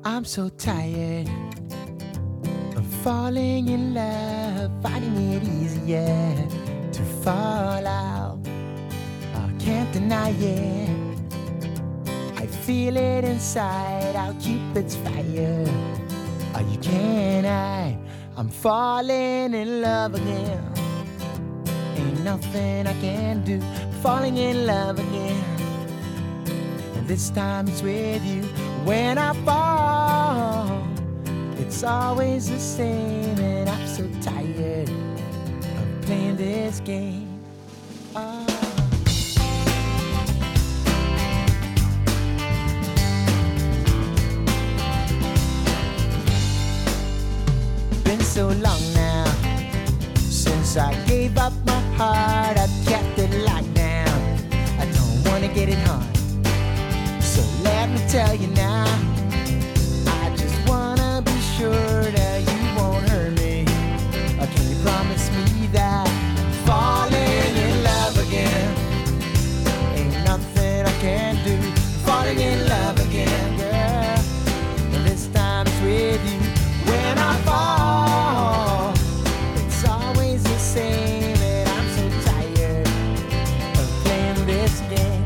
I'm so tired of falling in love, finding it easier to fall out. I can't deny it. I feel it inside, how Cupid's fire. Oh, you can't hide. I'm falling in love again. Ain't nothing I can do. Falling in love again. And this time it's with you. When I fall, it's always the same. And I'm so tired of playing this game. Oh. So long now since I gave up my heart. I've kept it locked down. I don't wanna get it hard. So let me tell you now, I just wanna be sure that you won't hurt me. Or can you promise me that falling in love again ain't nothing I can do? Falling in love again, girl. And this time it's with you. When I fall, it's always the same, and I'm so tired of playing this game.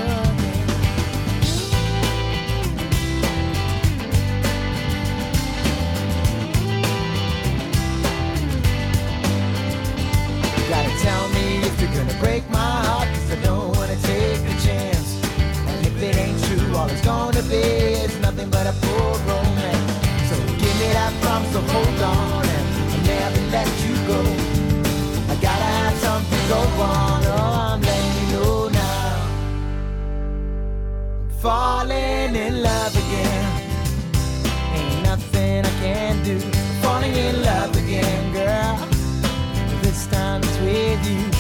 You gotta tell me if you're gonna break my heart, 'cause I don't wanna take the chance. And if it ain't true, all it's gonna be is nothing but a poor romance. So give me that promise to hold on, and I'll never let you go. I gotta have something go on, oh, I'm letting you know now. I'm falling in love again. Ain't nothing I can do. I'm falling in love again, girl. This time it's with you.